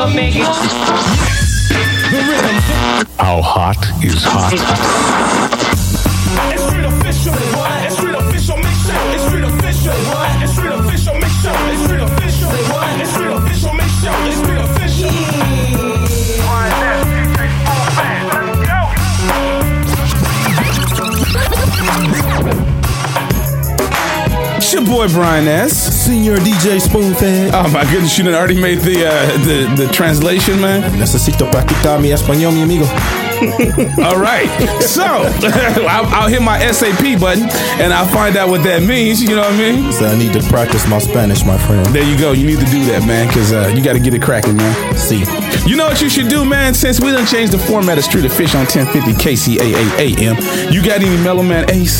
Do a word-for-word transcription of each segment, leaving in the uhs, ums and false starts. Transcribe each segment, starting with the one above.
I'ma make it. The rhythm. How hot is hot? It's Street Official. What? It's Street Official Mix Show. It's Street Official. What? It's Street Official Mix Show. It's Street Official. What? It's Street Official Mix Show. It's Street Official. Why that? It's your boy Brian S. Senior D J Spoonfed. Oh my goodness, you done already made the uh, the the translation, man. Necesito practicar mi español, mi amigo. All right, so I'll, I'll hit my S A P button and I'll find out what that means. You know what I mean? So I need to practice my Spanish, my friend. There you go. You need to do that, man, because uh, you got to get it cracking, man. See. You know what you should do, man? Since we done changed the format of Street of Fish on ten fifty K C A A A M, you got any Mellow Man Ace?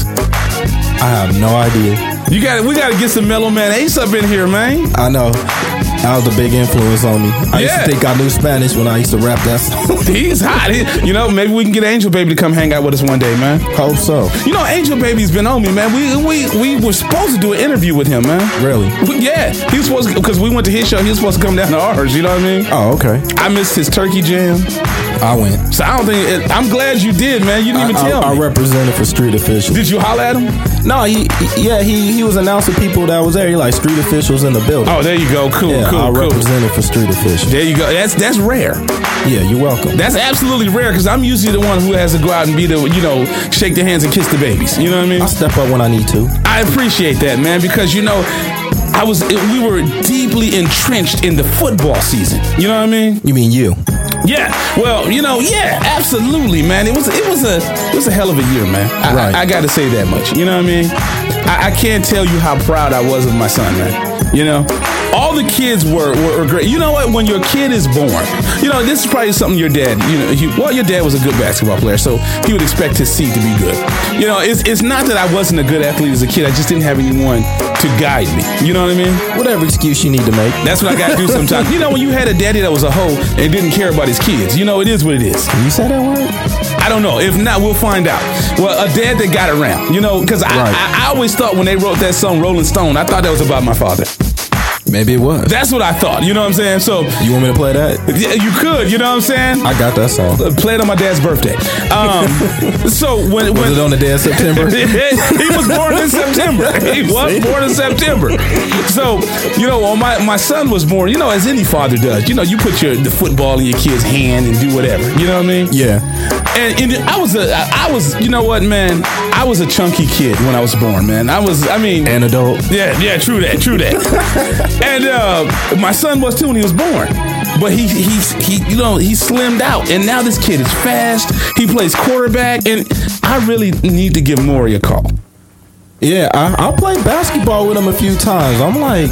I have no idea. You got We got to get some Mellow Man Ace up in here, man. I know. That was a big influence on me. I yeah. used to think I knew Spanish when I used to rap that song. He's hot. He, you know, maybe we can get Angel Baby to come hang out with us one day, man. Hope so. You know, Angel Baby's been on me, man. We we we were supposed to do an interview with him, man. Really? We, yeah. He was supposed to, because we went to his show. He was supposed to come down to ours. You know what I mean? Oh, okay. I missed his turkey jam. I went. So I don't think it, I'm glad you did, man. You didn't even I, tell I, me. I represented for Street Officials. Did you holler at him? No, he, he yeah, he he was announcing people that was there. He like Street Officials in the building. Oh, there you go. Cool, yeah, cool, I cool. represented for Street Officials. There you go. That's that's rare. Yeah, you're welcome. That's absolutely rare because I'm usually the one who has to go out and be the, you know, shake their hands and kiss the babies. You know what I mean? I step up when I need to. I appreciate that, man, because, you know, I was we were deeply entrenched in the football season. You know what I mean? You mean you? Yeah. Well, you know, yeah, absolutely, man. It was it was a it was a hell of a year, man. I, right. I, I got to say that much. You know what I mean? I, I can't tell you how proud I was of my son, man. You know, all the kids were, were, were great. You know what? When your kid is born, you know, this is probably something your dad, you know, he, well, your dad was a good basketball player, so he would expect his seed to be good. You know, it's it's not that I wasn't a good athlete as a kid. I just didn't have anyone to guide me. You know what I mean? Whatever excuse you need to make. That's what I got to do sometimes. You know, when you had a daddy that was a hoe and didn't care about his kids, you know, it is what it is. Can you say that word? I don't know. If not, we'll find out. Well, a dad that got around, you know, because I, Right. I, I always thought when they wrote that song, Rolling Stone, I thought that was about my father. Maybe it was. That's what I thought. You know what I'm saying? So You want me to play that? yeah, you could. You know what I'm saying? I got that song. Uh, Play it on my dad's birthday. Um, so when, Was when it on the day of September? he was born in September. He was See? born in September. So, you know, when my, my son was born, you know, as any father does, you know, you put your the football in your kid's hand and do whatever. You know what I mean? Yeah. And, and I was a, I was, you know what, man? I was a chunky kid when I was born, man. I was, I mean, An adult. yeah, yeah, true that, true that. And uh, my son was too when he was born. But he, he, he, you know, he slimmed out, and now this kid is fast. He plays quarterback, and I really need to give Maury a call. Yeah, I, I played basketball with him a few times. I'm like,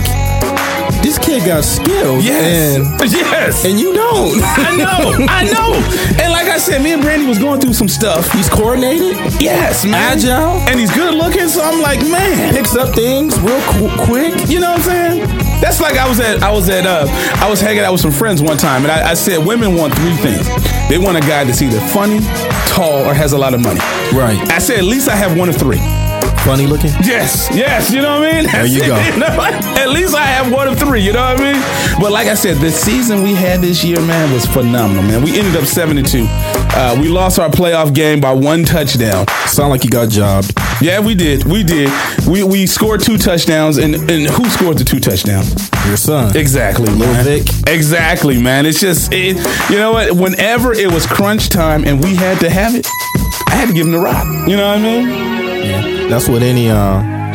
this kid got skills. Yes, And, yes. and you don't. I know, I know. And like I said, me and Brandy was going through some stuff. He's coordinated. Yes, man. Agile. And he's good looking, so I'm like, man. Picks up things real qu- quick. You know what I'm saying? That's like I was at I was at uh I was hanging out with some friends one time, and I, I said women want three things. They want a guy that's either funny, tall, or has a lot of money. Right. I said at least I have one of three. Funny looking. Yes, yes, you know what I mean? There you go. You know, at least I have one of three, you know what I mean? But like I said, the season we had this year, man, was phenomenal, man. We ended up seven to two. Uh, we lost our playoff game by one touchdown. Sound like you got jobbed. Yeah, we did. We did. We we scored two touchdowns, and, and who scored the two touchdowns? Your son. Exactly, Lil man. Vic. Exactly, man. It's just, it, you know what? Whenever it was crunch time and we had to have it, I had to give him the rock. You know what I mean? Yeah. That's what any, uh,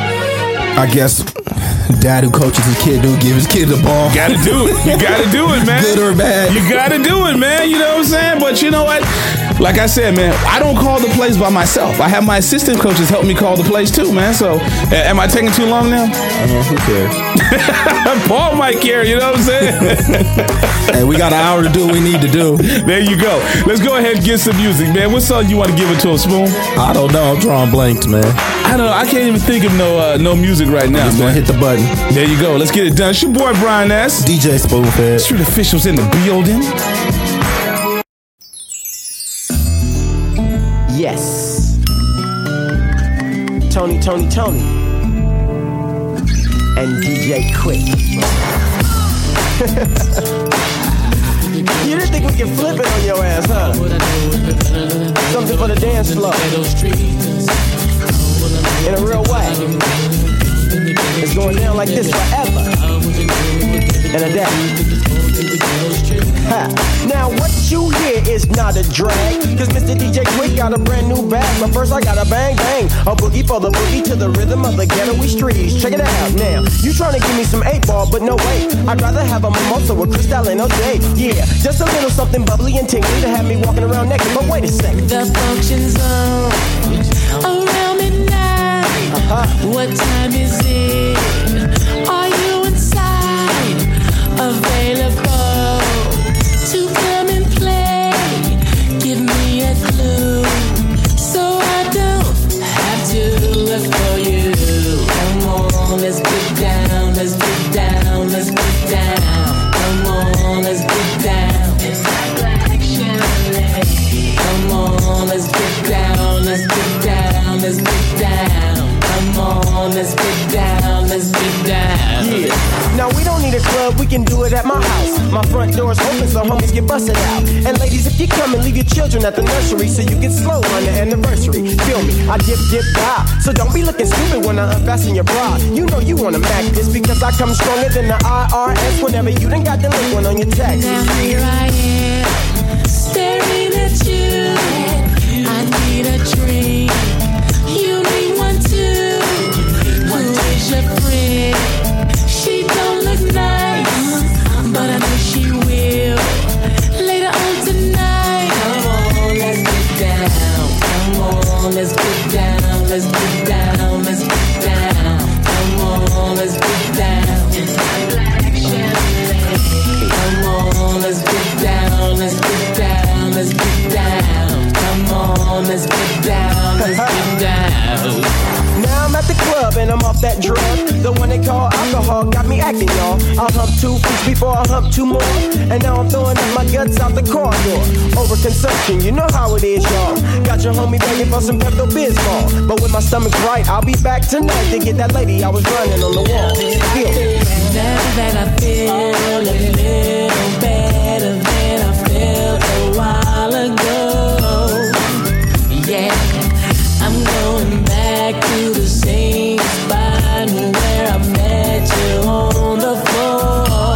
I guess, dad who coaches his kid do, give his kid the ball. Got to do it. You got to do it, man. Good or bad. You got to do it, man. You know what I'm saying? But you know what? Like I said, man, I don't call the plays by myself. I have my assistant coaches help me call the plays too, man. So, uh, am I taking too long now? Uh, who cares? Paul might care, you know what I'm saying? Hey, we got an hour to do what we need to do. There you go. Let's go ahead and get some music, man. What song you want to give it to a Spoon? I don't know. I'm drawing blanks, man. I don't know. I can't even think of no uh, no music right now, Just man. gonna hit the button. There you go. Let's get it done. It's your boy Brian S. D J Spoonfed. Street Officials in the building. Yes. Tony, Tony, Tony. And D J Quick. You didn't think we could flip it on your ass, huh? Something for the dance floor. In a real way. It's going down like this forever. And a day. Ha. Now what you hear is not a drag, cause Mister D J Quick got a brand new bag. But first I gotta bang bang, a boogie for the boogie to the rhythm of the ghetto streets. Check it out now, you tryna give me some eight ball, but no way, I'd rather have a mimosa with Cristal and O'Day. Yeah, just a little something bubbly and tingly to have me walking around naked. But wait a second, the function's on around midnight. Uh-huh. What time is it? Are you inside? Available to come and play? Give me a clue so I don't have to look for you. Come on, let's get down, let's get down, let's get down. Come on, let's get down. It's like Chevrolet. Come on, let's get down, let's get down, let's get down. Come on, let's get down, let's get down. Yeah. Now we don't need a club, we can do it at my house. My front door's open so homies get busted out. And ladies, if you come and leave your children at the nursery so you get slow on the anniversary. Feel me, I dip, dip, die. So don't be looking stupid when I unfasten your bra. You know you wanna mac this because I come stronger than the I R S whenever you done got the link one on your text. Now here I am, staring at you. I need a drink. You need one too. Who is your friend? She don't look nice, but I know she will later on tonight. Come on, let's get down. Come on, let's get down. Let's get down. Let's get down. Come on, let's get down. It's like Chevrolet. Come on, let's get down. Let's get down. Let's get down. Come on, let's get down. Let's get down. Now I'm at the club and I'm off that drug. The one they call alcohol got me acting, y'all. I'll hump two feet before I hump two more. And now I'm throwing up my guts out the corridor. Overconsumption, you know how it is, y'all. Got your homie begging for some Pepto-Bismol. But with my stomach right, I'll be back tonight to get that lady I was running on the wall. Feel me. Now that I feel a little better than I felt a while ago. Yeah, I'm going back to the same spot where I met you on the floor.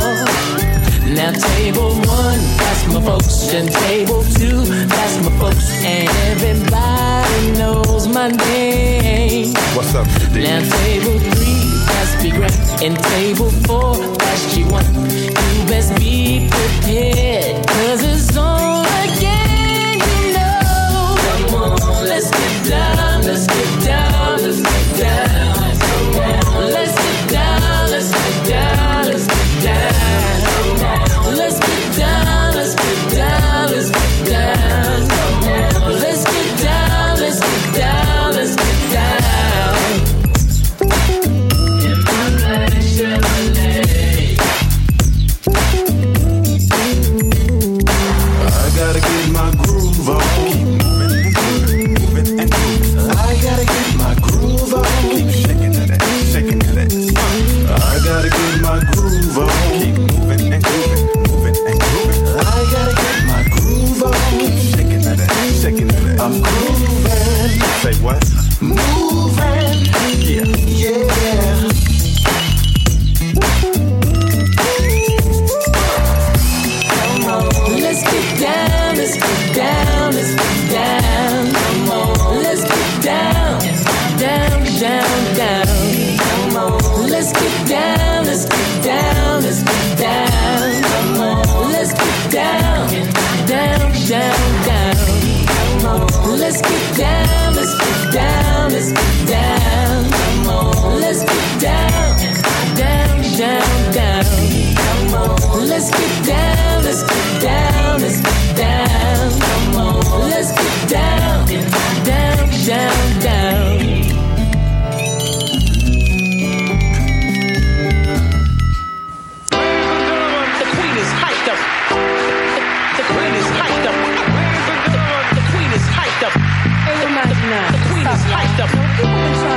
Now table one, that's my folks, and table two, that's my folks, and everybody knows my name. What's up, today? Now table three, that's Big Red, and table four, that's G one. You best be prepared, cause it's on again, you know. Come on, let's get down, let's get down, let's get down. Come on, let's get down, let's get down, let's get down. Come on, let's get down, let's get down, let's get down. Come on, let's get down, let's get down, let's get down. In my black Chevrolet. I gotta get my groove on. Keep moving and grooving, moving and grooving. I gotta get my groove on. Keep shaking that ass, shaking that ass. I gotta get my groove on. Keep moving and grooving, moving and grooving. I gotta get my groove on. Keep shaking that ass, shaking that ass. I'm grooving. Say what? Moving. Yeah. Yeah. Let's get down, let's get down, let's get down. Come on, let's get down, down, down, down. Come on, let's get down, let's get down, let's get down. Come on, let's get down, down, down, down. Come on, let's get down, let's get down, let's get down. Come on, let's get down, down, down, down. Come on, let's get down, let's get down, let's get down. Come on, let's get down, down, down, down. The queen is hyped up. The queen is hyped up. The queen is hyped up. The queen is hyped up.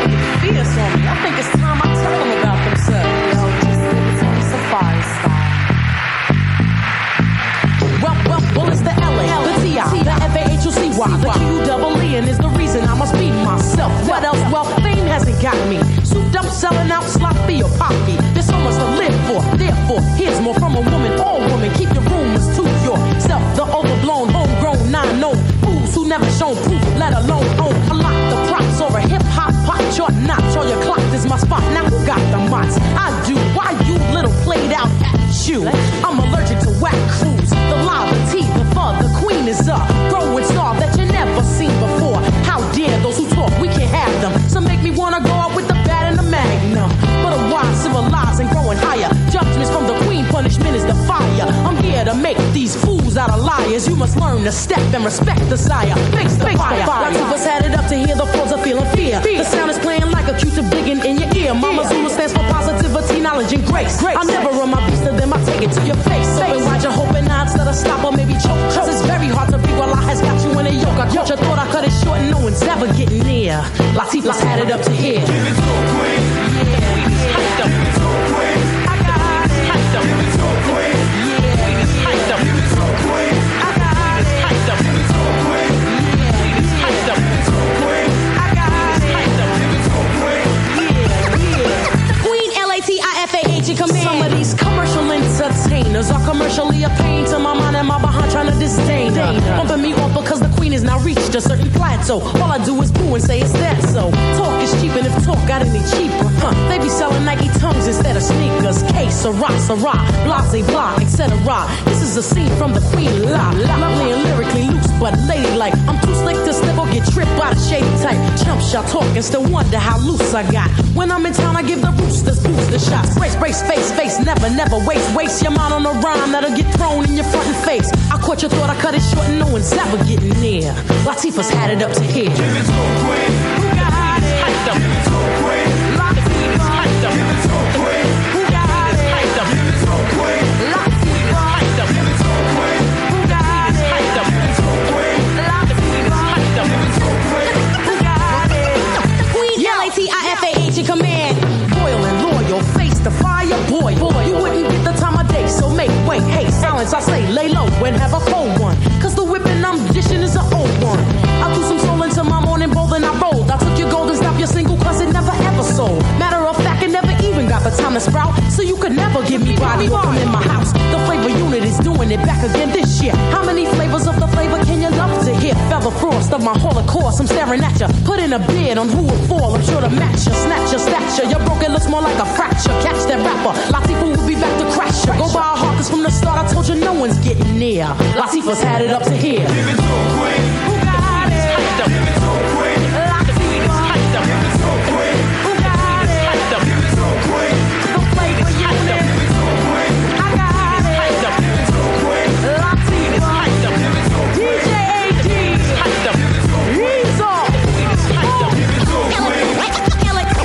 selling out sloppy or poppy. There's so much to live for. Therefore, here's more from a woman. All woman, keep your rumors to yourself. The overblown, homegrown, non-known fools who never shown proof, let alone own. Unlock the props or a hip-hop pop chart notch. On your clock is my spot. Now who got the mots? I do. Why you little played out at you? I'm allergic to whack crews. The lava, the fur, the queen is a growing star that you never seen before. How dare those who talk, we can't have them. So make me wanna go out with the bat and the magnum. But a wise, civilized and growing higher. Judgments from the queen, punishment is the fire. I'm here to make these fools out of liars. You must learn to step and respect the sire. Face the fire. Latifa's had it up to hear the foes are feeling fear. The sound is playing like a Q-tip digging in your ear. Mama Zulu stands for positivity, knowledge and grace. I never run my beast to them, I take it to your face. Open wide, you're hoping not instead of stop or maybe choke. Cause it's very hard to be while I has got you in a yoke. I told you, thought I cut it short and no one's ever getting near. Latifah's had it up to here. Give it to a queen. Yeah. Hyped up. Give it to a queen. I got it. Hyped up. Give it to a queen. Yeah. Hyped up. Give it to a queen. I got it. Hyped up. Give it to a queen. Yeah. Hyped up. Give it to a queen. I got it. Hyped up. Give it to a queen. Yeah, yeah. Queen L A T I F A H in command. Some of these commercial entertainers are commercially a pain to my mind and my behind trying to disdain her. Bumping me off because the queen has now reached a certain plateau. All I do is boo and say it's that so. Talk is cheap and if talk got any cheaper, huh? They be selling Nike tongues instead of sneakers. K, Sarah, Sarah, blase, blah, et cetera. This is a scene from the queen la, la. Lovely and lyrically loose but ladylike. I'm too slick to slip or get tripped by the shady type. Chump shot talk and still wonder how loose I got. When I'm in town I give the roosters booster shots. Brace, brace, face, face, never, never waste. Waste your mind on a rhyme that'll get thrown in your front and face. I caught you, thought I cut it short and no one's ever getting near. Latifah's had it up to here. Give it to a queen. Who got it? Hyped up. Give it to a queen. Latifah. Hyped up. Give it to a queen. Who got it? Hyped up. Give it to a queen. Latifah. Hyped up. Give it to a queen. Who got it? Hyped up. Give it to a queen. Latifah. Hyped up. Give it to a queen. Who got it? Queen L A T I F A H in command. Loyal and loyal, face the fire, boy. Boy, you wouldn't get the time of day, so make way. Hey, silence, I say, lay low and have a cold one. Cause the whipping I'm dishing is an old one. I threw some soul into my morning bowl and I rolled. I took your gold and stopped your single cause it never ever sold. Matter of fact, it never even got the time to sprout. So you could never give me body or come in my house. The flavor unit is doing it back again this year. How many flavors of the flavor can you love to hear? Feather frost of my holocaust, I'm staring at ya. Put in a bid on who will fall, I'm sure to match ya. Snatch your stature, your broken looks more like a fracture. Catch that rapper, Latifah will be back to crash ya. Go by a heart cause from the start I told you no one's getting near. Latifah's had it up to here. Give it to a queen. Who got it? Hyped up. Give it to a queen. Latifah. Hyped up. Give it to a queen. Who got it? Hyped up. Give it to a queen. The flavor Hyped up. unit. Give it to a queen. I got it. Hyped up. Give it to a queen. Latifah. Hyped up. Give it to a D queen. J A D. Hyped up. Give it to a queen. He's off. Hyped up. Give it to a queen. L A T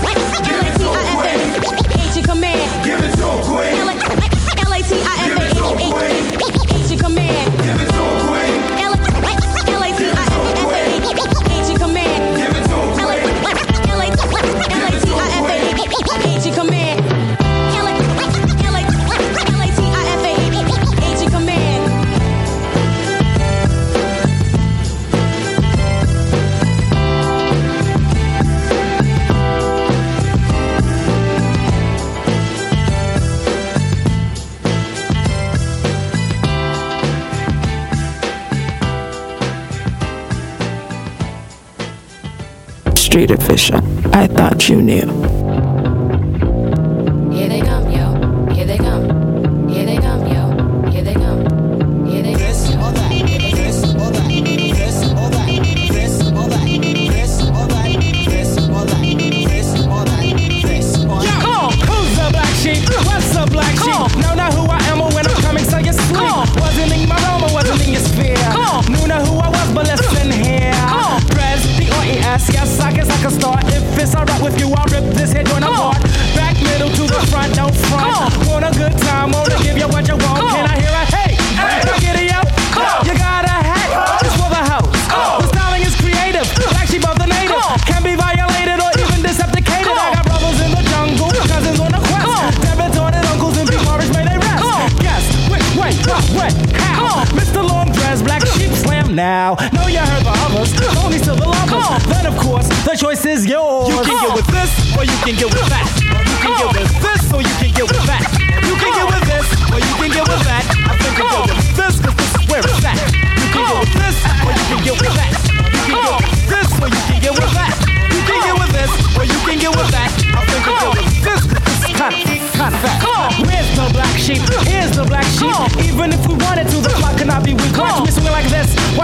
I F A H in command. Give it to a queen. L A T I F A H in command. Give it to a queen. L A T I F A H in command. Give it to a L A queen. T I F A H in command. L A T I F A H in command. Street official. I thought you knew. Here they come, yo. Here they come. Here they come, yo. Here they come. Here they come. This or that. This or that. This or that. This or that. This or that. This or that. This or that. This or that. Come on, who's the black sheep? What's the black sheep? Know not who I am or when I'm coming, so you sleep. Wasn't in my realm or wasn't in your sphere. Knew not who I was, but listen here. Press the O E S, yes, I guess I can start. If it's alright with you, I'll rip this head joint apart. Back middle to the front, don't front. Want a good time, wanna give you what you want. Can I hear a hey? Can I get it, yo? You got a hey, just for the house. The styling is creative, like she both the native. Can be violated or even decepticated. I got brothers in the jungle, cousins on the quest. Debit-ordered uncles and big Morris may they rest. Guess, which way, what, what, how? Mister Long Dress, Black Sheep Slam now. Know you heard the others, only still the lovers. Then of course, the choice is yours. You can get with this or you can get with that.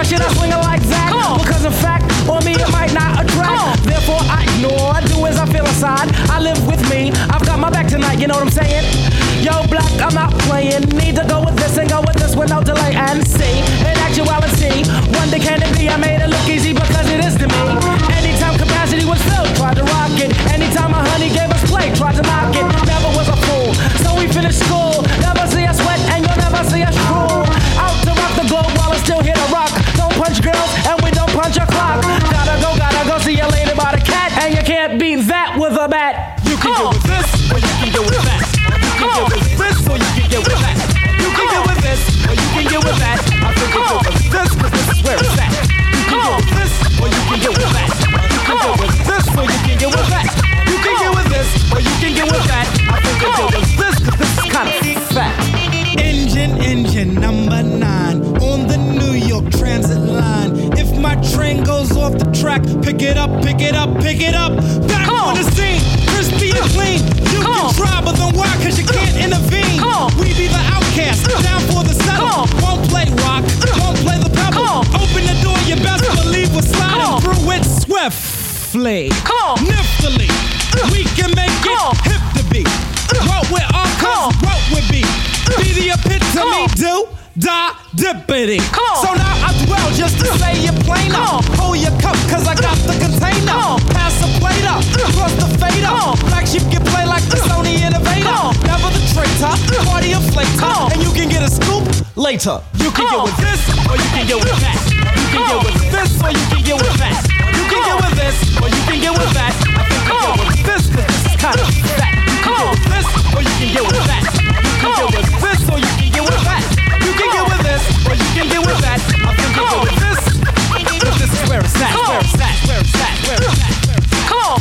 should I swing it like that? Because in fact, on me it might not attract. Therefore I ignore, do as I feel inside. I live with me, I've got my back tonight, you know what I'm saying? Yo, Black, I'm not playing. Need to go with this and go with this with no delay and see. In actuality, one day can it be? I made it look easy because it is to me. Anytime capacity was filled, tried to rock it. Anytime my honey gave us play, tried to knock it. Never was a fool, so we finished school. Never see us sweat and you'll never see us drool. Out to rock the globe while it's still here to rock. Don't punch girls and we don't punch a clock. Gotta go, gotta go see you later by the cat. And you can't beat that with a bat. You can get with this or you can get with that. You can get with this or you can get with that. You can get with this or you can get with that. I think you get with this cause this is where it's at. You can get with this or you can get with that. You can get with this or you can get with that. You can get with this or you can get with that. I think you get with this cause this is kind of fat. Engine, engine number nine on the New York Transit line. If my train goes off the track, pick it up, pick it up, pick it up. Back on the scene, crispy and clean. You can try, but then why? Cause you can't intervene. We be the outcast, down for the settle. Won't play rock, won't play the pebble. Open the door, you best believe we're sliding through it swiftly. Niftily, we can make it hip to be. What with our cause, what with be. Be the epitome, do, die, dippity. So now I dwell just to say you're plain up. Hold your cup, cause I got the container. Pass the plate up, cross the fader. Black sheep get played like the Sony Innovator. Never the traitor, party inflator. And you can get a scoop later. You can get with this, or you can get with that. You can get with this, or you can get with that. You can get with this, or you can get with that. I think you get with this, cause this is kind of fat. You can get with this, or you can get with that. You can get with this, or you can get with that. You can get with this, or you can get with that. I think you get with this, but this is where it's at, where it's at, where it's at, where it's at, where it's at. Come on.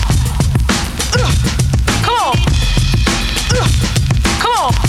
Come on. Come on.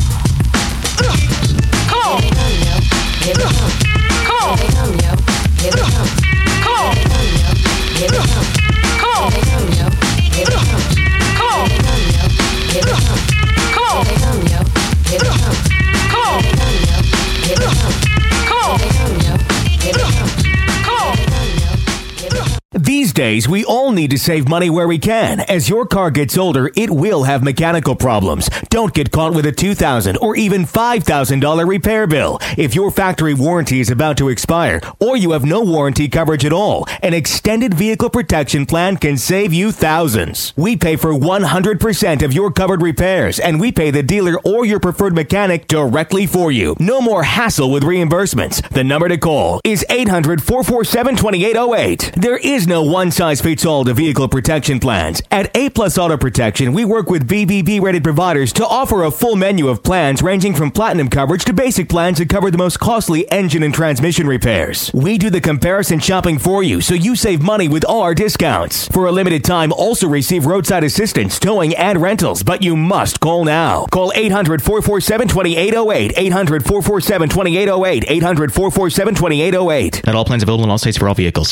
Come on. Here they come, come on. Here they come, yo. Here they come. Come on. Here they come. Come on. Here they come, yo. Here they come. Come on. Here they come. Come on. Here they come, yo. Here they come. Come on. Here they come, yo. Here they come. Come on. Here they come, yo. Here they come. Come on. Here they come. These days, we all need to save money where we can. As your car gets older, it will have mechanical problems. Don't get caught with a two thousand dollars or even five thousand dollars repair bill. If your factory warranty is about to expire, or you have no warranty coverage at all, an extended vehicle protection plan can save you thousands. We pay for one hundred percent of your covered repairs, and we pay the dealer or your preferred mechanic directly for you. No more hassle with reimbursements. The number to call is eight hundred, four four seven, two eight zero eight. There is no one-size-fits-all to vehicle protection plans. At A Plus Auto Protection, we work with B B B-rated providers to offer a full menu of plans ranging from platinum coverage to basic plans that cover the most costly engine and transmission repairs. We do the comparison shopping for you, so you save money with all our discounts. For a limited time, also receive roadside assistance, towing, and rentals, but you must call now. Call eight hundred, four four seven, two eight zero eight, eight hundred, four four seven, two eight zero eight, eight hundred, four four seven, two eight zero eight. Not all plans available in all states for all vehicles.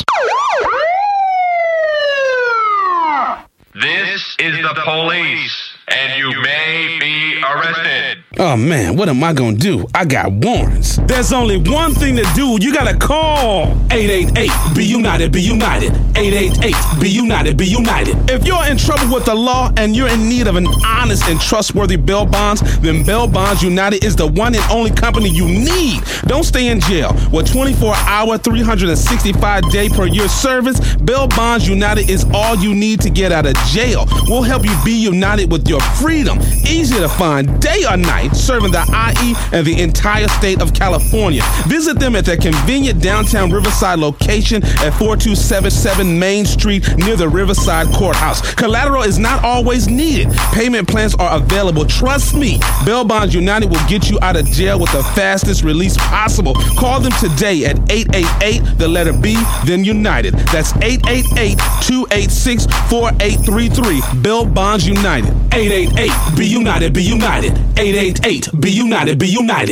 This is the police, and you may be arrested. Oh man, what am I gonna do? I got warrants. There's only one thing to do. You gotta call eight eight eight, be united, be united. eight eight eight, be united, be united. If you're in trouble with the law and you're in need of an honest and trustworthy bail bonds, then Bail Bonds United is the one and only company you need. Don't stay in jail. With twenty-four hour, three hundred sixty-five day per year service, Bail Bonds United is all you need to get out of jail. We'll help you be united with your freedom. Easy to find day or night, serving the I E and the entire state of California. Visit them at their convenient downtown Riverside location at four two seven seven Main Street near the Riverside Courthouse. Collateral is not always needed. Payment plans are available. Trust me, Bail Bonds United will get you out of jail with the fastest release possible. Call them today at eight eight eight, the letter B, then United. That's eight eight eight, two eight six, four eight three three. Bail Bonds United. eight eight eight, be united, be united. eight eight eight, be united, be united.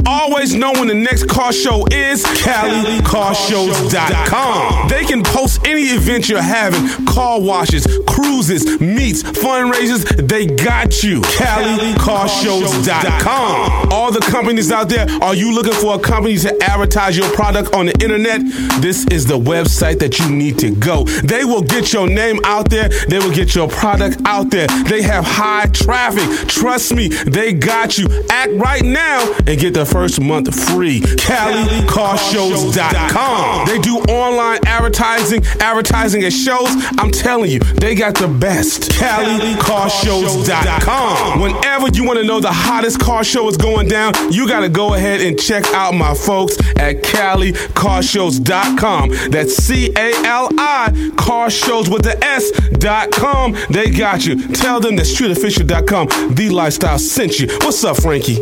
Always know when the next car show is. Cali Car Shows dot com. They can post any event you're having. Car washes, cruises, meets, fundraisers. They got you. Cali Car Shows dot com. All the companies out there, are you looking for a company to advertise your product on the internet? This is the website that you need to go. They will get your name out there. They will get your product out there. They have high traffic. Trust me, they got you. Act right now and get the first month free. Cali Car Shows dot com. They do online advertising, advertising at shows. I'm telling you, they got the best. Cali Car Shows dot com. Whenever you want to know the hottest car show is going down, you got to go ahead and check out my folks at Cali Car Shows dot com. That's C A L I, Car Shows with the S dot com. They got you. Tell them that street official dot com, The Lifestyle, sent you. What's up, Frankie?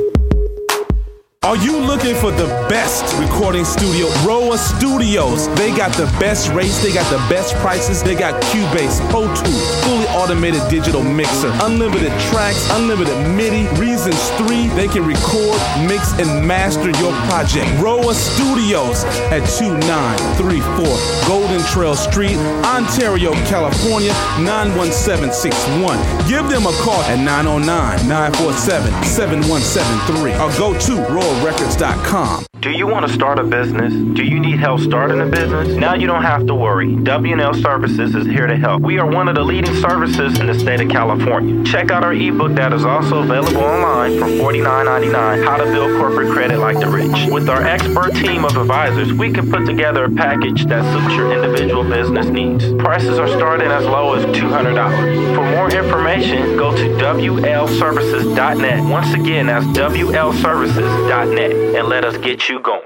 Are you looking for the best recording studio? Roa Studios. They got the best rates. They got the best prices. They got Cubase, Pro Tools, fully automated digital mixer, unlimited tracks, unlimited MIDI, Reasons three. They can record, mix, and master your project. Roa Studios at two nine three four Golden Trail Street, Ontario, California, nine one seven six one. Give them a call at nine oh nine, nine four seven, seven one seven three or go to Roa Records dot com. Do you want to start a business? Do you need help starting a business? Now you don't have to worry. W and L Services is here to help. We are one of the leading services in the state of California. Check out our ebook that is also available online for forty-nine ninety-nine, How to Build Corporate Credit Like the Rich. With our expert team of advisors, we can put together a package that suits your individual business needs. Prices are starting as low as two hundred dollars. For more information, go to W L services dot net. Once again, that's W L services dot net, and let us get you going.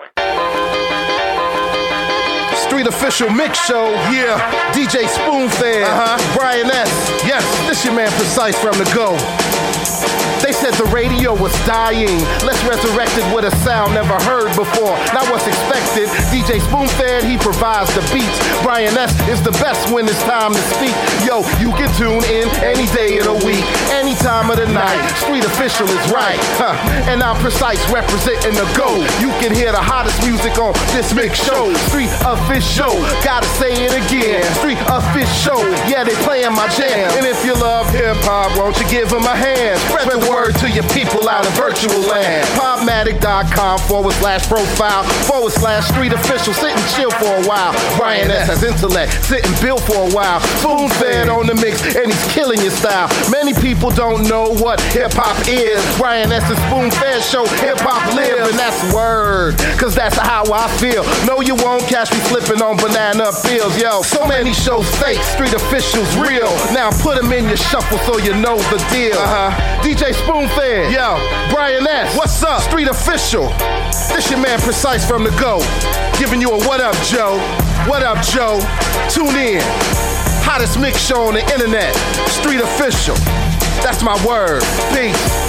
Street Official Mix Show, yeah. D J Spoonfed, uh-huh. Brian S. Yes, this your man Precise from the Go. They said the radio was dying. Let's resurrect it with a sound never heard before. Not what's expected. D J Spoonfed, he provides the beats. Brian S. is the best when it's time to speak. Yo, you can tune in any day of the week, any time of the night. Street Official is right. Huh. And I'm Precise representing the Go. You can hear the hottest music on this mix show. Street Official, gotta say it again. Street Official, yeah, they playing my jam. And if you love hip-hop, won't you give them a hand? Spread the word to your people out in virtual land. Popmatic.com forward slash profile forward slash Street Official. Sit and chill for a while. Brian S. has intellect. Sit and build for a while. Spoonfed on the mix and he's killing your style. Many people don't know what hip-hop is. Brian S.'s Spoonfed show, hip-hop live, and that's word, cause that's how I feel. No, you won't catch me flipping on banana fields. Yo, so many shows fake, Street Officials real. Now put them in your shuffle so you know the deal. Uh-huh. D J Spoonfed, yo, Brian S. What's up? Street Official. This your man Precise from the Go. Giving you a what up, Joe? What up, Joe? Tune in. Hottest mix show on the internet. Street Official. That's my word. Peace.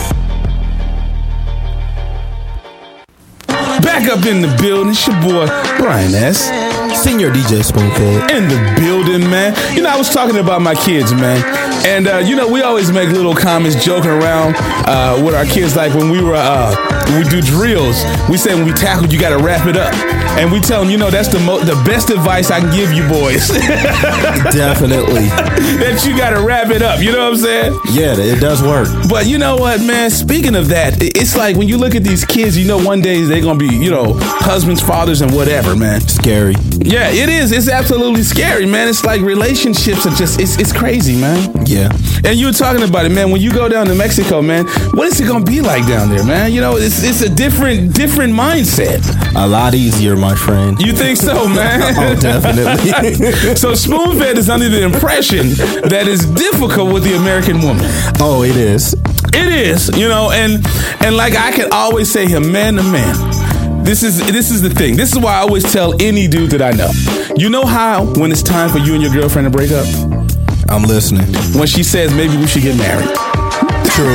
Back up in the building, it's your boy Brian S. Senior D J Spoonfed. In the building, man. You know, I was talking about my kids, man. And, uh, you know, we always make little comments joking around uh, with our kids. Like when we were, uh, when we do drills, we say when we tackle, you got to wrap it up. And we tell them, you know, that's the mo- the best advice I can give you boys. Definitely. That you got to wrap it up. You know what I'm saying? Yeah, it does work. But you know what, man? Speaking of that, it's like when you look at these kids, you know, one day they're going to be, you know, husbands, fathers, and whatever, man. Scary. Yeah, it is. It's absolutely scary, man. It's like relationships are just, it's, it's crazy, man. Yeah. And you were talking about it, man. When you go down to Mexico, man, what is it going to be like down there, man? You know, it's it's a different different mindset. A lot easier, my friend. You think so, man? Oh, definitely. So Spoonfed is under the impression that it's difficult with the American woman. Oh, it is. It is, you know, and and like I can always say here, man to man. This is this is the thing. This is why I always tell any dude that I know. You know how when it's time for you and your girlfriend to break up? I'm listening. When she says maybe we should get married. True.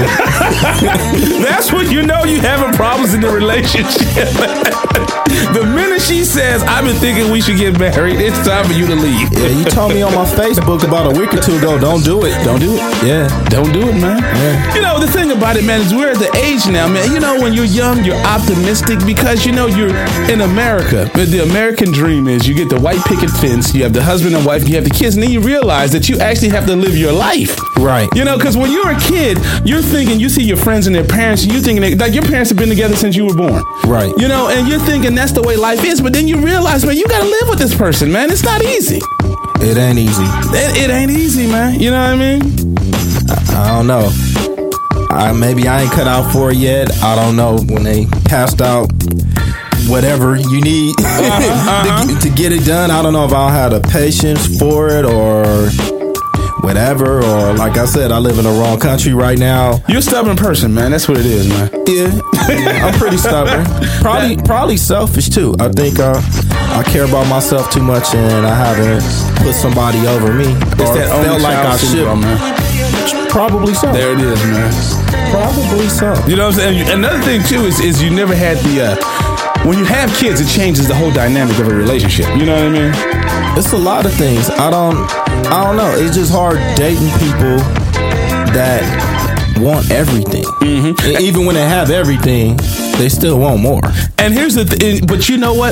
That's when you know you having problems in the relationship. The minute she says, I've been thinking we should get married, it's time for you to leave. Yeah, you told me on my Facebook about a week or two ago, don't do it. Don't do it. Yeah. Don't do it, man. Yeah. You know, the thing about it, man, is we're at the age now, man. You know, when you're young, you're optimistic because, you know, you're in America. The American dream is you get the white picket fence, you have the husband and wife, you have the kids, and then you realize that you actually have to live your life. Right. You know, because when you're a kid, you're thinking, you see your friends and their parents, and you're thinking, that, like, your parents have been together since you were born. Right. You know, and you're thinking that's the way life is, but then you realize, man, you got to live with this person, man. It's not easy. It ain't easy. It, it ain't easy, man. You know what I mean? I, I don't know. I, maybe I ain't cut out for it yet. I don't know. When they passed out whatever you need uh-huh, uh-huh. to, to get it done, I don't know if I'll have the patience for it or whatever. Or like I said, I live in the wrong country right now. You're a stubborn person, man. That's what it is, man. Yeah, yeah I'm pretty stubborn. Probably, that, probably selfish too. I think uh, I care about myself too much, and I haven't put somebody over me. It's or that felt like I should. Man. Probably so. There it is, man. Probably so. You know what I'm saying? Another thing too is is you never had the. Uh, when you have kids, it changes the whole dynamic of a relationship. You know what I mean? It's a lot of things. I don't. I don't know. It's just hard dating people that want everything. Mm-hmm. And even when they have everything, they still want more. And here's the thing. But you know what?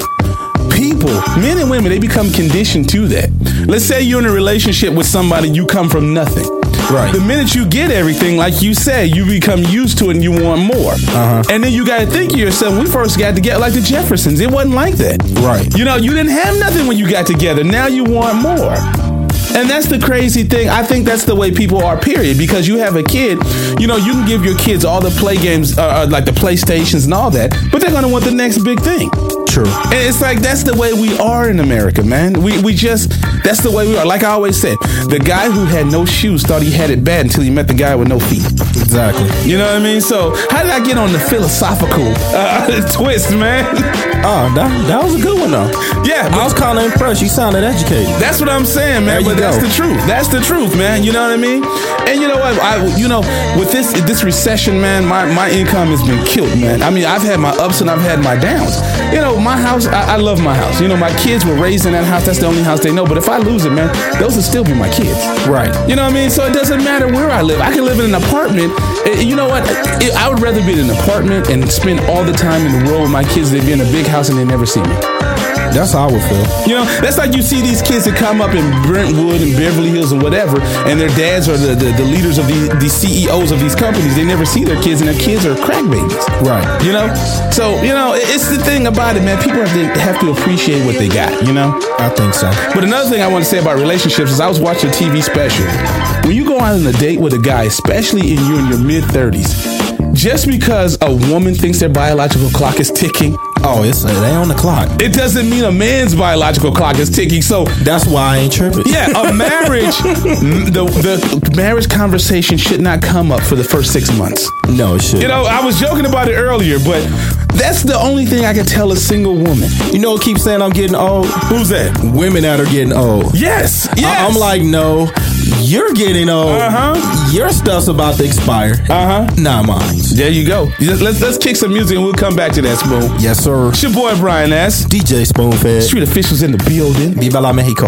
People, men and women, they become conditioned to that. Let's say you're in a relationship with somebody, you come from nothing. Right. The minute you get everything, like you said, you become used to it and you want more. Uh-huh. And then you got to think to yourself, we first got together like the Jeffersons. It wasn't like that. Right. You know, you didn't have nothing when you got together. Now you want more. And that's the crazy thing. I think that's the way people are, period. Because you have a kid, you know, you can give your kids all the play games, uh, like the PlayStations and all that, but they're going to want the next big thing. True. And it's like, that's the way we are in America, man. We we just, that's the way we are. Like I always said, the guy who had no shoes thought he had it bad until he met the guy with no feet. Exactly. You know what I mean? So how did I get on the philosophical uh, twist, man? Oh, that, that was a good one, though. Yeah. I was kind of impressed. You sounded educated. That's what I'm saying, man. But that's the truth. That's the truth, man. You know what I mean? And you know what? I, you know, with this this recession, man, my, my income has been killed, man. I mean, I've had my ups and I've had my downs. You know, my house, I, I love my house. You know, my kids were raised in that house. That's the only house they know. But if I lose it, man, those will still be my kids. Right. You know what I mean? So it doesn't matter where I live. I can live in an apartment. You know what? I would rather be in an apartment and spend all the time in the world with my kids than be in a big house and they never see me. That's how I would feel. You know, that's like you see these kids that come up in Brentwood and Beverly Hills and whatever, and their dads are the, the, the leaders of the, the C E Os of these companies. They never see their kids, and their kids are crack babies. Right. You know? So, you know, it's the thing about it, man. People have to, have to appreciate what they got, you know? I think so. But another thing I want to say about relationships is I was watching a T V special. When you go out on a date with a guy, especially in you in your mid-thirties, just because a woman thinks their biological clock is ticking, oh, it's they on the clock. It doesn't mean a man's biological clock is ticking. So that's why I ain't tripping. Yeah, a marriage, the the marriage conversation should not come up for the first six months. No, it shouldn't. You know, I was joking about it earlier, but that's the only thing I can tell a single woman. You know, keep saying I'm getting old. Who's that? Women that are getting old. Yes, yes. I- I'm like, no, you're getting old. Uh huh. Your stuff's about to expire. Uh huh. Not mine. There you go. Let's let's kick some music and we'll come back to that, Spoon. Yes, sir. It's your boy Brian S. D J Spoonfed. Street Officials in the building. Viva la Mexico.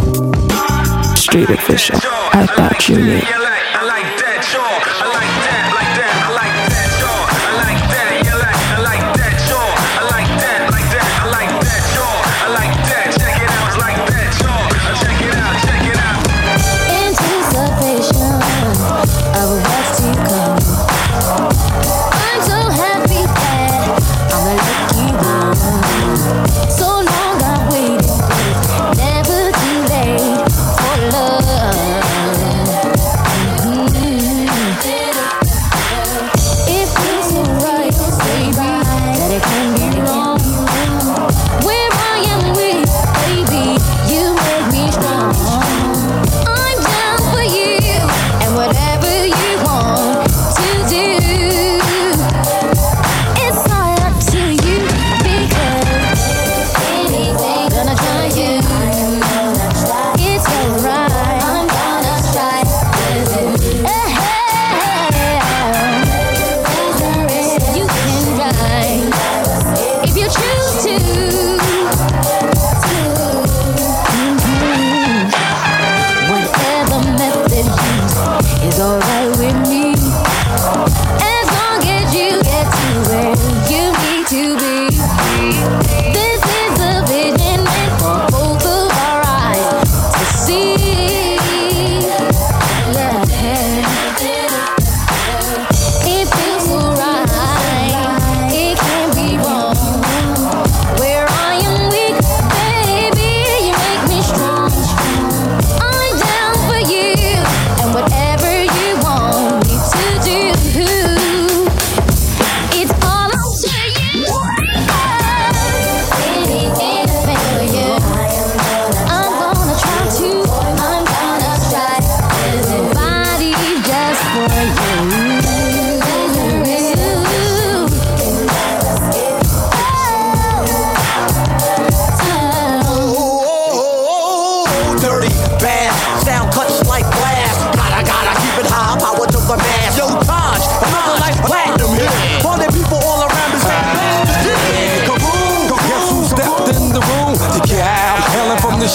Street Official. I thought you knew.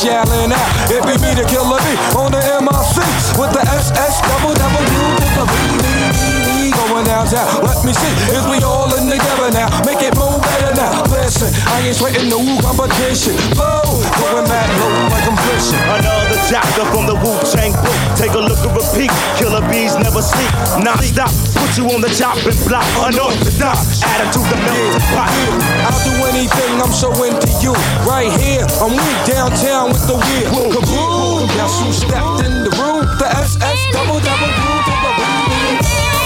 yelling out. It be me, the killer B, on the M R C with the S S double double U to the B B B going downtown. Let me see, is we all in together now? Make it move better now. Listen, I ain't sweating no competition. Flow, going back low like I'm fishing. Another chapter from the Wu-Tang book. Take a look and repeat. Killer bees never sleep. Non-stop, put you on the chopping block. Unorthodox, attitude the melting pot. I'll do anything, I'm so into you. Right here, I'm weak downtown with the wheel. Kaboom! Guess who stepped in the room? The S S double double U to the B B B.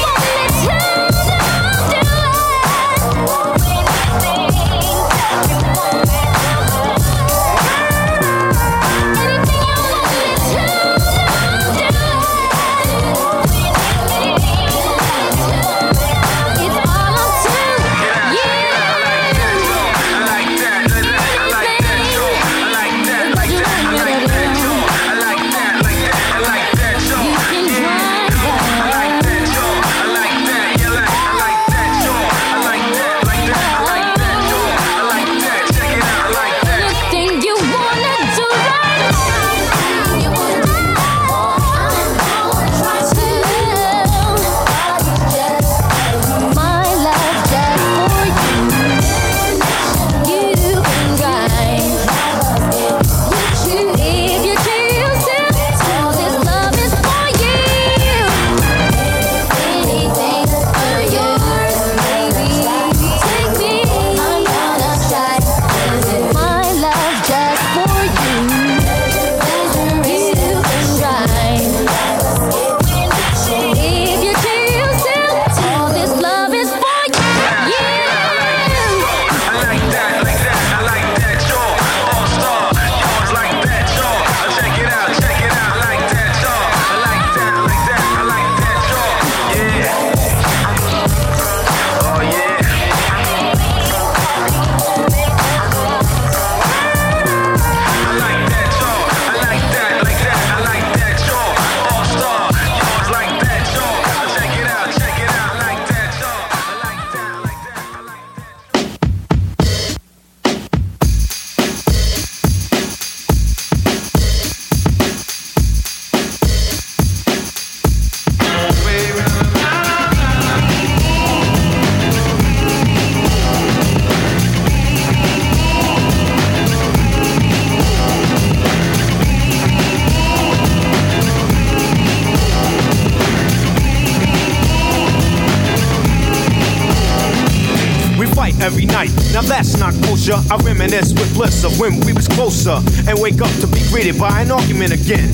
Every night, now that's not kosher. I reminisce with bliss of when we was closer and wake up to be greeted by an argument again.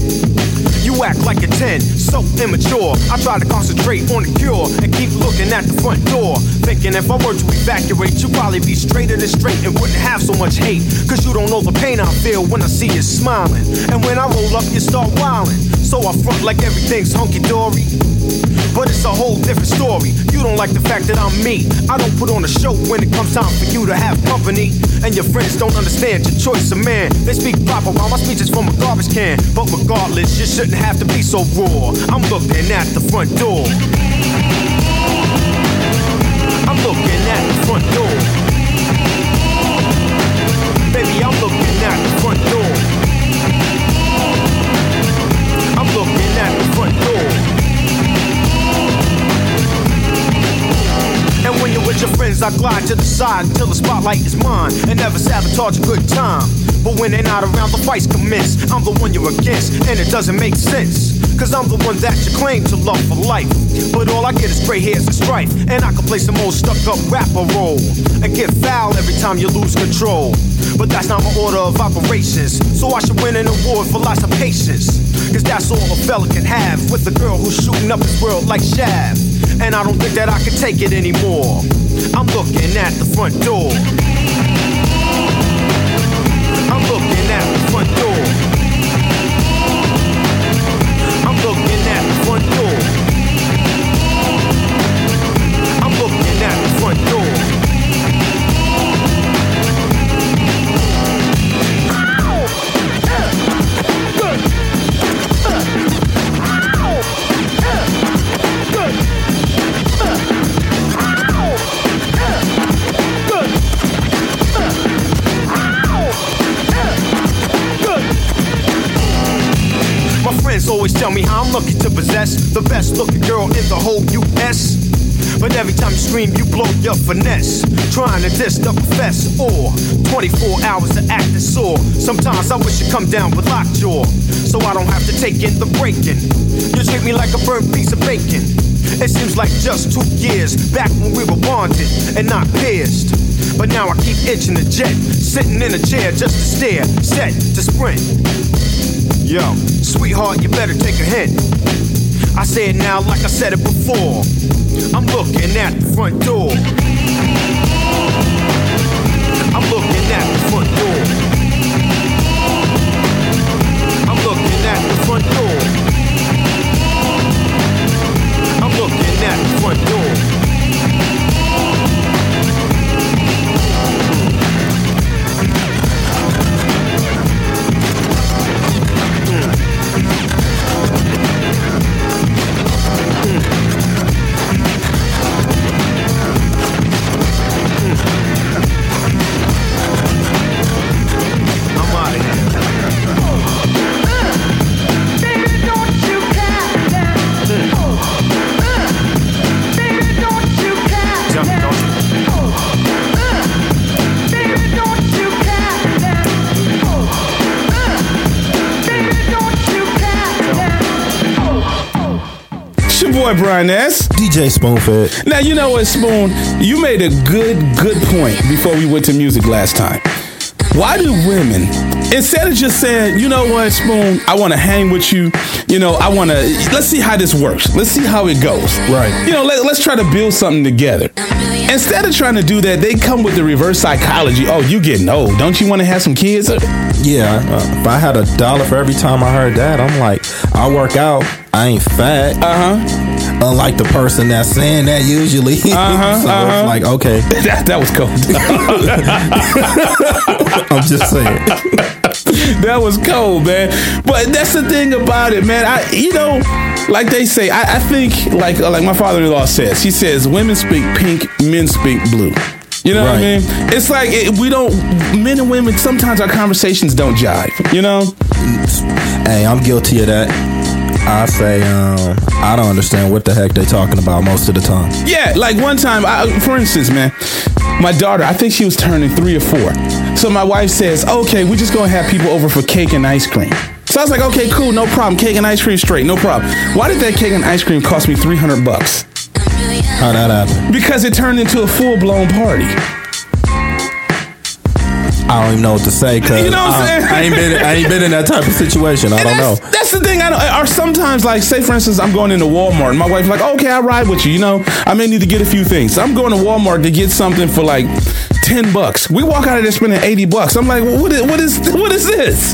You act like a ten, so immature. I try to concentrate on the cure and keep looking at the front door, thinking if I were to evacuate, you'd probably be straighter than straight and wouldn't have so much hate. Cause you don't know the pain I feel when I see you smiling, and when I roll up, you start wilding. So I front like everything's hunky-dory, but it's a whole different story. You don't like the fact that I'm me. I don't put on a show when it comes time for you to have company. And your friends don't understand your choice of man. They speak proper while my speech is from a garbage can. But regardless, you shouldn't have to be so raw. I'm looking at the front door. I'm looking at the front door. Baby, I'm looking at the front door. I'm looking at the front door. And when you're with your friends, I glide to the side until the spotlight is mine and never sabotage a good time. But when they're not around, the fights commence. I'm the one you're against, and it doesn't make sense. Cause I'm the one that you claim to love for life. But all I get is gray hairs and strife. And I can play some old stuck-up rapper role and get foul every time you lose control. But that's not my order of operations, so I should win an award for lots of patience. Cause that's all a fella can have with a girl who's shooting up his world like Shaft. And I don't think that I can take it anymore. I'm looking at the front door. I'm looking at the front door. I'm looking at the front door. I'm looking at the front door. tell me how I'm lucky to possess the best looking girl in the whole U S But every time you scream, you blow your finesse, trying to diss the profess, or twenty-four hours of acting sore. Sometimes I wish you'd come down with lockjaw, so I don't have to take in the breaking. You treat me like a burnt piece of bacon. It seems like just two years back when we were bonded and not pierced. But now I keep itching the jet, sitting in a chair just to stare, set to sprint. Yo, sweetheart, you better take a hint. I say it now like I said it before. I'm looking at the front door. I'm looking at the front door. I'm looking at the front door. I'm looking at the front door. Boy, Brian S. D J Spoonfed. Now, you know what, Spoon? You made a good, good point before we went to music last time. Why do women, instead of just saying, you know what, Spoon, I want to hang with you, you know, I want to, let's see how this works. Let's see how it goes. Right. You know, let, let's try to build something together. Instead of trying to do that, they come with the reverse psychology. Oh, you getting old. Don't you want to have some kids? Yeah. Uh, if I had a dollar for every time I heard that, I'm like, I work out. I ain't fat. Uh-huh. Unlike the person that's saying that usually. Uh-huh, so uh-huh. it's like, okay. that, that was cold. I'm just saying. That was cold, man. But that's the thing about it, man. I, you know, like they say, I, I think, like like my father-in-law says, he says, women speak pink, men speak blue. You know right. what I mean? It's like it, we don't, men and women, sometimes our conversations don't jive, you know? Hey, I'm guilty of that. I say, um, I don't understand what the heck they're talking about most of the time. Yeah, like one time, I, for instance, man, my daughter, I think she was turning three or four. So my wife says, okay, we're just going to have people over for cake and ice cream. So I was like, okay, cool, no problem. Cake and ice cream straight, no problem. Why did that cake and ice cream cost me three hundred bucks? How'd that happen? Because it turned into a full-blown party. I don't even know what to say because you know what I'm saying? I, I ain't been I ain't been in that type of situation. I and don't know. That's the thing. I don't. Or sometimes, like, say for instance, I'm going into Walmart. And my wife's like, "Okay, I'll ride with you." You know, I may need to get a few things. So I'm going to Walmart to get something for like ten bucks. We walk out of there spending eighty bucks. I'm like, well, what is what is what is this?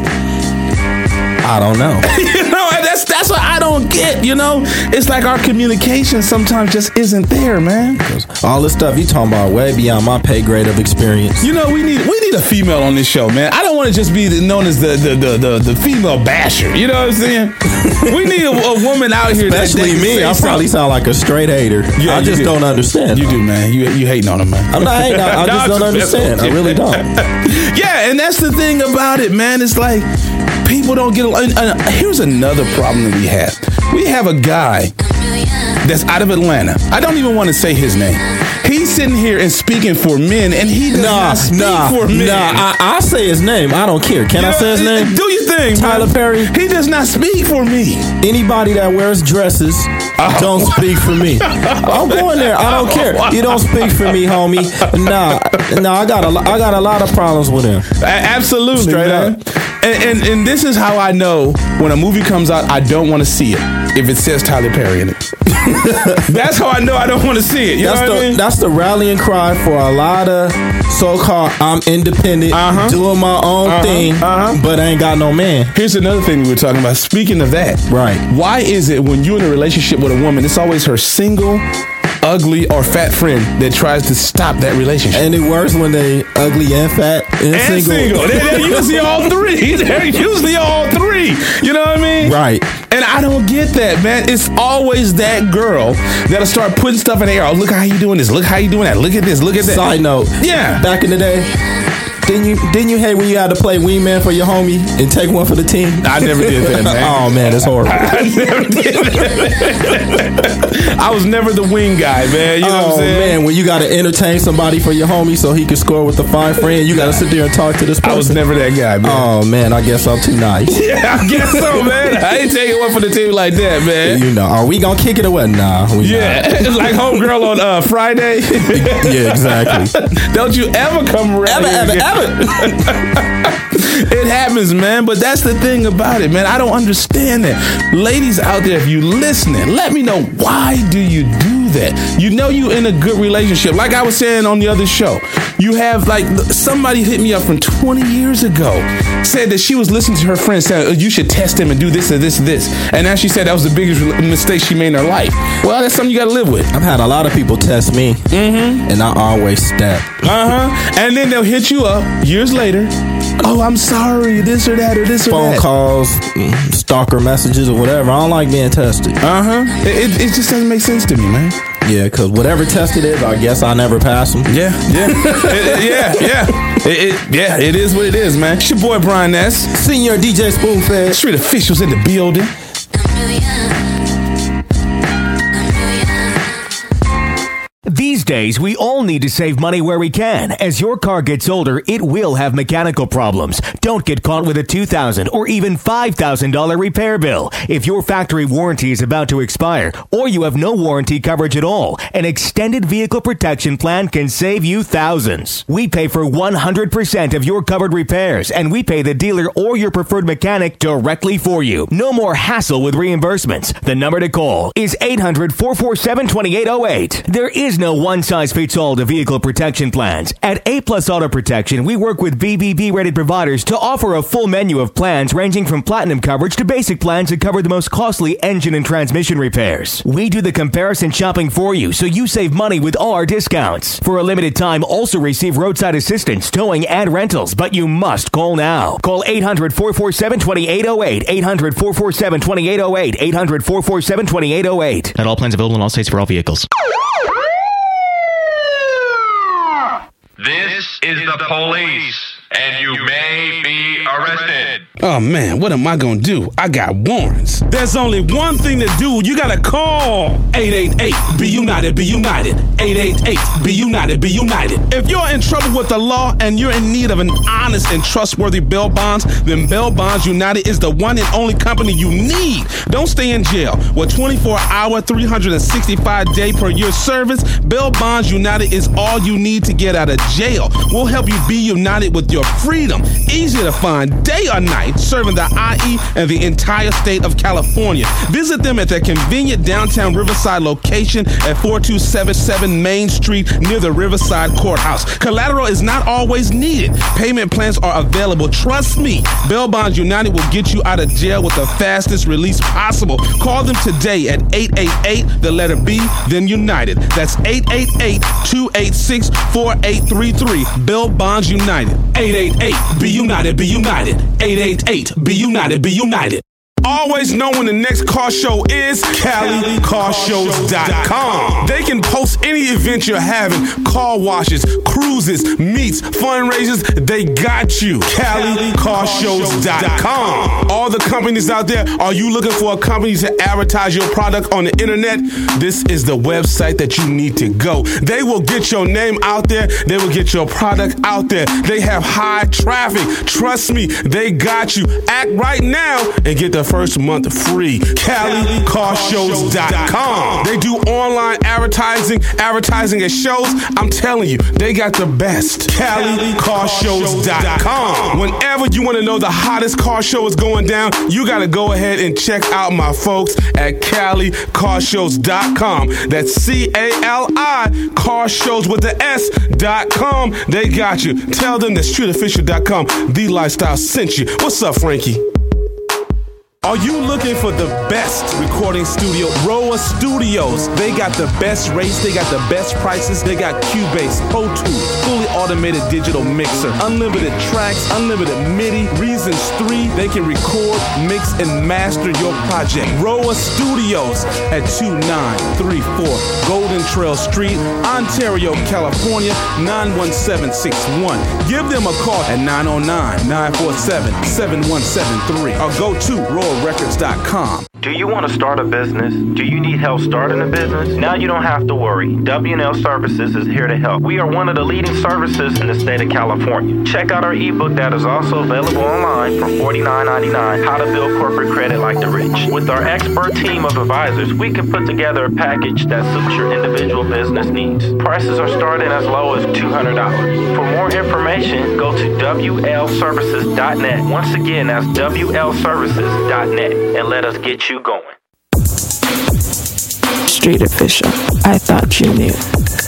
I don't know. You know, that's that's what I don't get. You know, it's like our communication sometimes just isn't there, man. All this stuff you talking about way beyond my pay grade of experience. You know, we need we need a female on this show, man. I don't want to just be known as the the the the, the female basher. You know what I'm saying? We need a, a woman out here, especially that, that me. I probably sound like a straight hater. Yeah, I just do. don't understand. You do, man. You you hating on him, man. I'm not hating. I, I just don't understand. I really don't. Yeah, and that's the thing about it, man. It's like people don't get. And, and here's another problem that we have. We have a guy that's out of Atlanta. I don't even want to say his name. He's sitting here and speaking for men, and he does nah, not speak nah, for men. Nah, I, I say his name. I don't care. Can you I know, say his name? Do your thing, Tyler man. Perry. He does not speak for me. Anybody that wears dresses oh. don't speak for me. I'm going there. I don't care. You don't speak for me, homie. Nah, nah. I got a, I got a lot of problems with him. Absolutely, straight man. up. And, and and this is how I know when a movie comes out, I don't want to see it if it says Tyler Perry in it. That's how I know I don't want to see it. You that's know what the I mean? That's the rallying cry for a lot of so-called I'm independent, uh-huh. doing my own uh-huh. thing, uh-huh. but I ain't got no man. Here's another thing we were talking about. Speaking of that, right? Why is it when you're in a relationship with a woman, it's always her single, ugly, or fat friend that tries to stop that relationship? And it works when they ugly and fat and, and single. single. They're, they're usually all three. They're usually all three. You know what I mean? Right. And I don't get that, man. It's always that girl that'll start putting stuff in the air. Oh, look how you doing this. Look how you doing that. Look at this. Look at that. Side note. Yeah. Back in the day, Didn't you didn't you hate when you had to play wingman for your homie and take one for the team? I never did that, man. Oh man, that's horrible. I never did that. I was never the wing guy, man. You know oh what I'm saying? man, when you got to entertain somebody for your homie so he can score with a fine friend, you got to sit there and talk to this person. I was never that guy, man. Oh man, I guess I'm too nice. Yeah, I guess so, man. I ain't taking one for the team like that, man. You know, are we gonna kick it or what? Nah, we yeah, not. It's like homegirl on uh, Friday. Yeah, exactly. Don't you ever come around ever, here ever, again. ever. It happens, man. But that's the thing about it, man. I don't understand that. Ladies out there, if you listening, let me know, why do you do that? You know you in a good relationship. Like I was saying on the other show, you have like somebody hit me up from twenty years ago, said that she was listening to her friend saying, oh, you should test him and do this and this and this. And now she said that was the biggest mistake she made in her life. Well, that's something you got to live with. I've had a lot of people test me, mm-hmm. and I always step. Uh-huh. And then they'll hit you up years later. Oh, I'm sorry, this or that or this or Phone that. Phone calls, stalker messages or whatever. I don't like being tested. Uh-huh. It, it, it just doesn't make sense to me, man. Yeah, because whatever test it is, I guess I never pass them. Yeah, yeah. it, it, yeah, yeah. It, it, yeah, it is what it is, man. It's your boy, Brian Ness. Senior D J Spoonfed. Street officials in the building. These days, we all need to save money where we can. As your car gets older, it will have mechanical problems. Don't get caught with a two thousand dollars or even five thousand dollars repair bill. If your factory warranty is about to expire or you have no warranty coverage at all, an extended vehicle protection plan can save you thousands. We pay for one hundred percent of your covered repairs, and we pay the dealer or your preferred mechanic directly for you. No more hassle with reimbursements. The number to call is eight hundred, four four seven, two eight zero eight. There is no one-size-fits-all to vehicle protection plans. At A Plus Auto Protection, we work with B B B-rated providers to offer a full menu of plans ranging from platinum coverage to basic plans that cover the most costly engine and transmission repairs. We do the comparison shopping for you, so you save money with all our discounts. For a limited time, also receive roadside assistance, towing, and rentals, but you must call now. Call eight hundred, four four seven, two eight zero eight, eight hundred, four four seven, two eight zero eight, eight hundred, four four seven, two eight zero eight. Not all plans available in all states for all vehicles. This is the police, and you may be arrested. Oh man, what am I gonna do? I got warrants. There's only one thing to do. You gotta call eight eight eight, be united, be united. eight eight eight, be united, be united. If you're in trouble with the law and you're in need of an honest and trustworthy bail bonds, then Bail Bonds United is the one and only company you need. Don't stay in jail. With twenty-four hour, three hundred sixty-five day per year service, Bail Bonds United is all you need to get out of jail. We'll help you be united with your freedom. Easy to find day or night, serving the I E and the entire state of California. Visit them at their convenient downtown Riverside location at four two seven seven Main Street near the Riverside Courthouse. Collateral is not always needed. Payment plans are available. Trust me, Bail Bonds United will get you out of jail with the fastest release possible. Call them today at eight eight eight, the letter B, then United. That's eight eight eight, two eight six, four eight three three. Bail Bonds United. eight eight eight, be united, be united. eight eight eight, be united, be united. Always know when the next car show is Cali Car Shows dot com. They can post any event you're having, car washes, cruises, meets, fundraisers, they got you. Cali Car Shows dot com. All the companies out there, are you looking for a company to advertise your product on the internet? This is the website that you need to go. They will get your name out there. They will get your product out there. They have high traffic. Trust me, they got you. Act right now and get the first month free. Cali Car Shows dot com. They do online advertising, advertising at shows. I'm telling you, they got the best. Cali Car Shows dot com. Whenever you want to know the hottest car show is going down, you got to go ahead and check out my folks at Cali Car Shows dot com. That's C A L I, Car Shows with the S dot com. They got you. Tell them that Street Official dot com, The Lifestyle, sent you. What's up, Frankie? Are you looking for the best recording studio? Roa Studios. They got the best rates. They got the best prices. They got Cubase, Pro Tools, fully automated digital mixer, unlimited tracks, unlimited MIDI, Reasons three. They can record, mix, and master your project. Roa Studios at two nine three four Golden Trail Street, Ontario, California, nine one seven six one. Give them a call at nine oh nine, nine four seven, seven one seven three or go to roa records dot com. Do you want to start a business? Do you need help starting a business? Now you don't have to worry. W and L Services is here to help. We are one of the leading services in the state of California. Check out our ebook that is also available online for forty-nine ninety-nine, How to Build Corporate Credit Like the Rich. With our expert team of advisors, we can put together a package that suits your individual business needs. Prices are starting as low as two hundred dollars. For more information, go to W L services dot net. Once again, that's W L services dot net, and let us get you going. Street official. I thought you knew.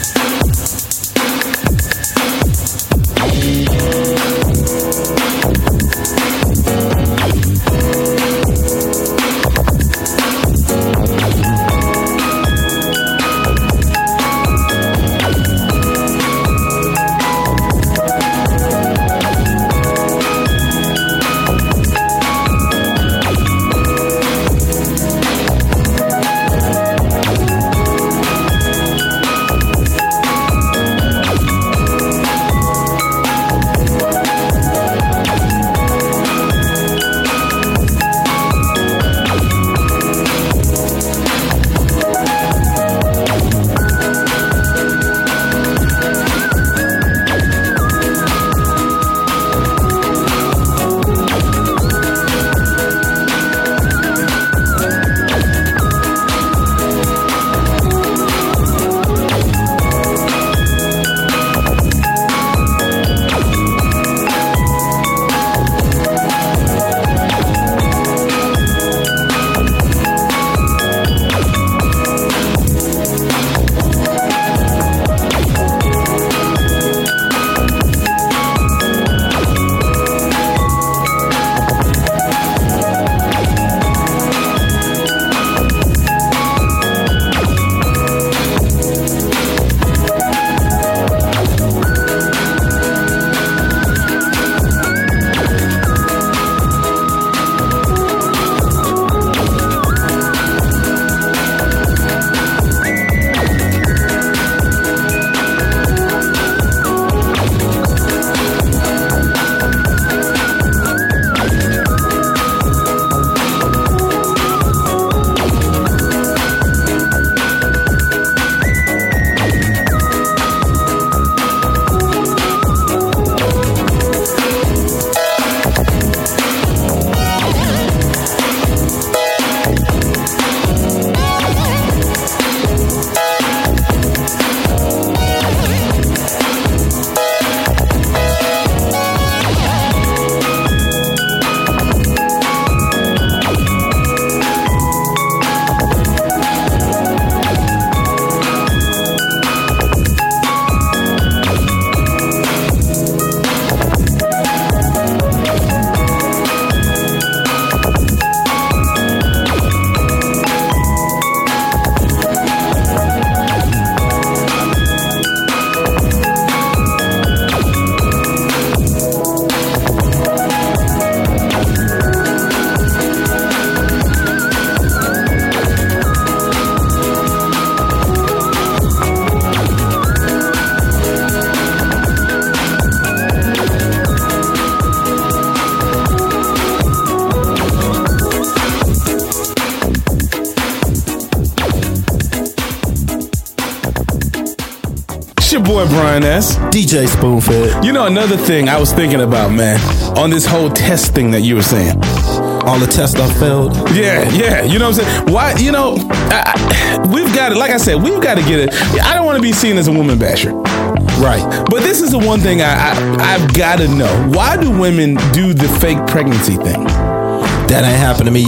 It's your boy Brian S. D J Spoonfed. You know, another thing I was thinking about, man, on this whole test thing that you were saying. All the tests I failed. Yeah, yeah. You know what I'm saying? Why, you know, I, I, we've got to, like I said, we've got to get it. I don't want to be seen as a woman basher. Right. But this is the one thing I, I, I've got to know. Why do women do the fake pregnancy thing? That ain't happened to me yet.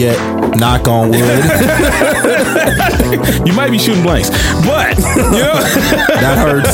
Knock on wood. You might be shooting blanks, but you know that hurts.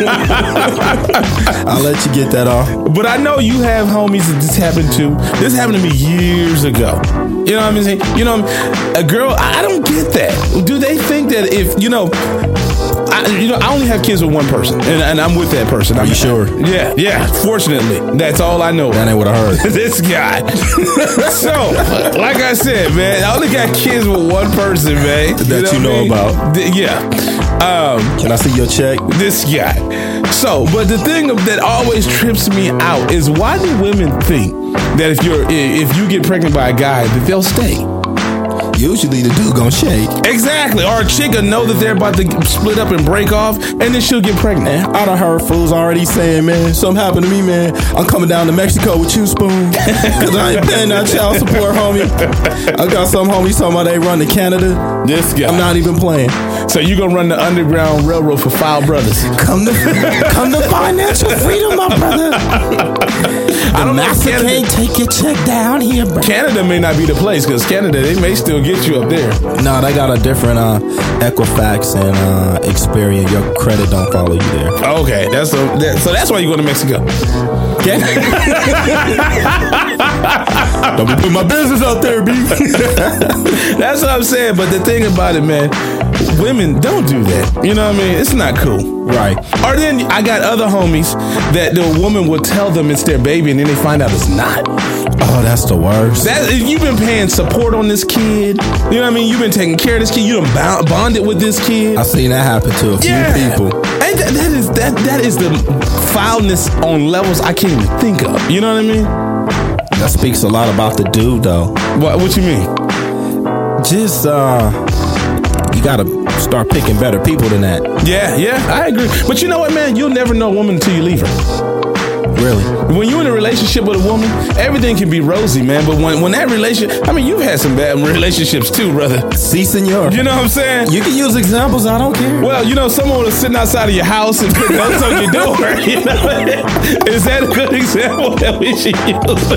I'll let you get that off. But I know you have homies that this happened to. This happened to me years ago. You know what I'm saying? You know, a girl. I don't get that. Do they think that if you know? I, you know, I only have kids with one person, and, and I'm with that person. Are I'm, you sure? Yeah, yeah. Fortunately, that's all I know. That ain't what I heard. This guy. So, like I said, man, I only got kids with one person, man. That you know, you know about. D- yeah. Um, Can I see your check? This guy. So, but the thing that always trips me out is why do women think that if you're if you get pregnant by a guy that they'll stay? Usually the dude gonna shake. Exactly. Or a chick will know that they're about to split up and break off, and then she'll get pregnant. I done heard fools already saying, man, something happened to me, man. I'm coming down to Mexico with you, Spoon. Cause I ain't paying that child support, homie. I got some homies talking about they run to Canada. This guy. I'm not even playing. So you gonna run the Underground Railroad for Foul Brothers? Come to come to financial freedom, my brother. I don't know if Canada, can't take your check down here, bro. Canada may not be the place because Canada, they may still get you up there. No, they got a different uh, Equifax and uh, Experian. Your credit don't follow you there. Okay, that's a, that, so that's why you go to Mexico. Okay. Don't be putting my business out there, B. That's what I'm saying. But the thing about it, man, women don't do that. You know what I mean? It's not cool. Right. Or then I got other homies that the woman will tell them it's their baby and then they find out it's not. Oh, that's the worst. That, if you've been paying support on this kid, you know what I mean? You've been taking care of this kid. You done bond, bonded with this kid. I've seen that happen to a few yeah. people. And that, that is that that is the foulness on levels I can't even think of. You know what I mean? That speaks a lot about the dude, though. What What you mean? Just uh, you gotta start picking better people than that. Yeah, yeah, I agree. But you know what, man? You'll never know a woman until you leave her. Really? When you're in a relationship with a woman, everything can be rosy, man. But when, when that relationship, I mean, you've had some bad relationships too, brother. Si, senor. You know what I'm saying? You can use examples. I don't care. Well, you know, someone was sitting outside of your house and put notes on your door. You know? Is that a good example that we should use?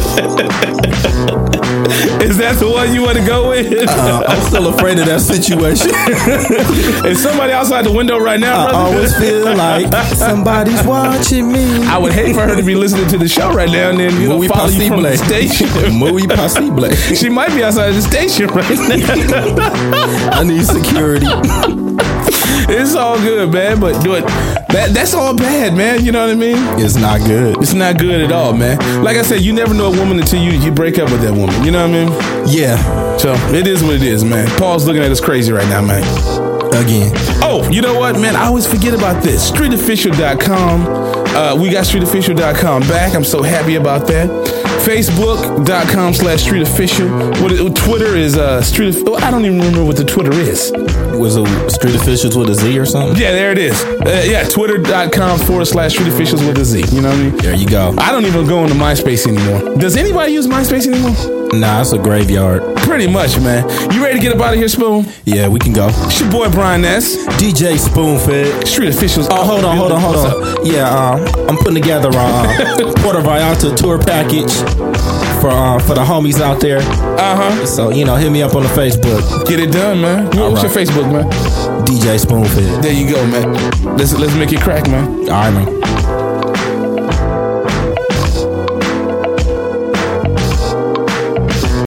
Is that the one you want to go with? Uh, I'm still afraid of that situation. Is somebody outside the window right now, brother? I always feel like somebody's watching me. I would hate for her to be listening to the show right now and then you know, follow you from the station. Muy possible. She might be outside the station right now. I need security. It's all good, man, but do it. That that's all bad, man. You know what I mean? It's not good. It's not good at all, man. Like I said, you never know a woman until you you break up with that woman. You know what I mean? Yeah. So it is what it is, man. Paul's looking at us crazy right now, man. Again. Oh, you know what, man? I always forget about this. street official dot com. Uh, we got street official dot com back. I'm so happy about that. Facebook dot com slash street official. What it, Twitter is uh, street. Oh, I don't even remember what the Twitter is. Was it Street Officials with a Z or something? Yeah, there it is. Uh, yeah, twitter dot com forward slash street officials with a Z. You know what I mean? There you go. I don't even go into MySpace anymore. Does anybody use MySpace anymore? Nah, it's a graveyard. Pretty much, man. You ready to get up out of here, Spoon? Yeah, we can go. It's your boy Brian Ness. D J Spoonfed. Street Officials. Oh, hold on, hold on, hold on. Yeah, um, I'm putting together a uh, Puerto Vallarta tour package for uh, for the homies out there. Uh-huh. So, you know, hit me up on the Facebook. Get it done, man. What's right. your Facebook, man? D J Spoonfed. There you go, man. Let's let's make it crack, man. All right, man.